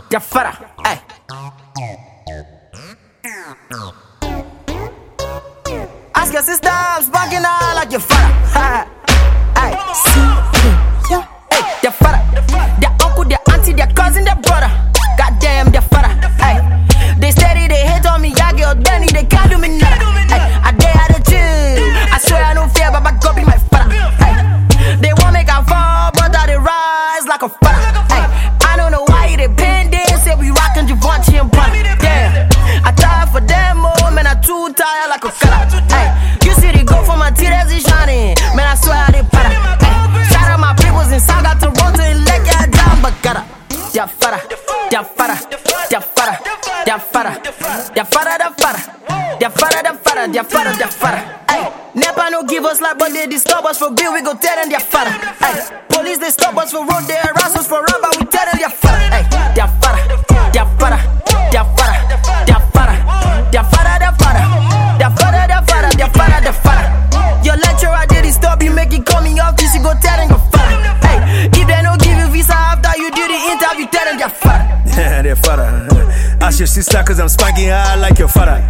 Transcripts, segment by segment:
Dia fara, ay. Ask your sister, I'm sparking out like your fara. Ay, see, yeah. Hey, dia fara. Their uncle, their auntie, their cousin, their brother. Goddamn, dia fara. Ay, they steady, they hate on me. I get Danny, they can't do me nada. Ay, I dare how to chill. I swear I don't fear, but my God be my fara. Ay, they won't make I fall, but I they rise like a fara. Ay, I don't know why they pin this. Say we rockin' Givenchy and Prada. Damn, I tired for them, oh man, I too tired like a color. Ay, you see they go for my teeth as it shining. Man, I swear I did para. Ay, shout out my peoples in Saga, Toronto, and Leg down, but gotta. Dia fara, dia fara, dia fara, dia fara, dia fara, dia fara, dia fara, dia fara, dia fara, dia fara. Ay, Nepa no give us like, but they disturb us for bill. We go tell them dia fara. Ay, police they stop us for road, they harass us for rubber. We tell them dia fara. Ay, dia fara, dia fara, dia fara, dia fara, dia fara, dia fara, dia fara, dia fara, dia fara, dia fara. Your lecturer did it stop you, make it coming off. This you go tell them your fara. Ay, if they don't give you visa after you do the interview, tell them dia fara. Yeah, they're fada. Ask your sister cause I'm spanking her like your father.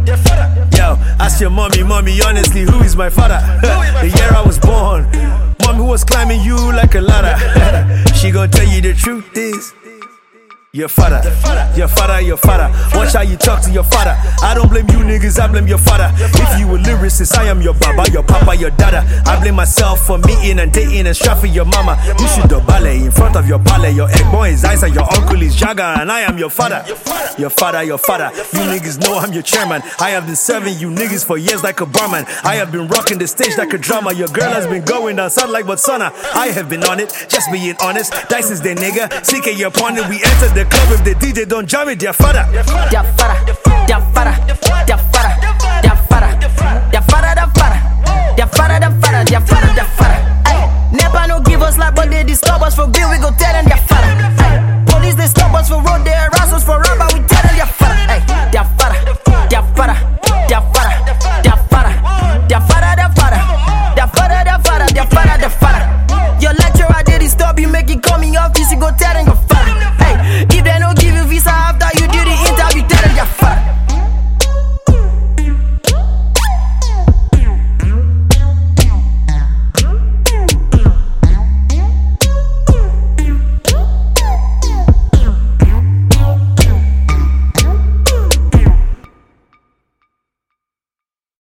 Yo, ask your mommy, honestly, who is my father? The year I was born, mom who was climbing you like a ladder. She gon' tell you the truth is your father, your father, your father. Watch how you talk to your father. I don't blame you niggas, I blame your father. If you a lyricist, I am your baba, your papa, your dada. I blame myself for meeting and dating and strapping your mama. You should do ballet in front of your ballet. Your egg boy is Isa, your uncle is Jagga, and I am your father. Your father, your father. You niggas know I'm your chairman. I have been serving you niggas for years like a barman. I have been rocking the stage like a drama. Your girl has been going down south like Botswana. I have been on it, just being honest. Dice is the nigga, CK your opponent. We entered the club if the DJ don't jam it, dia fada. Dia fara, dia fara, dia fara, dia fara, dia fara, dia fara, dia fara, dia fara, dia fara, dia fara.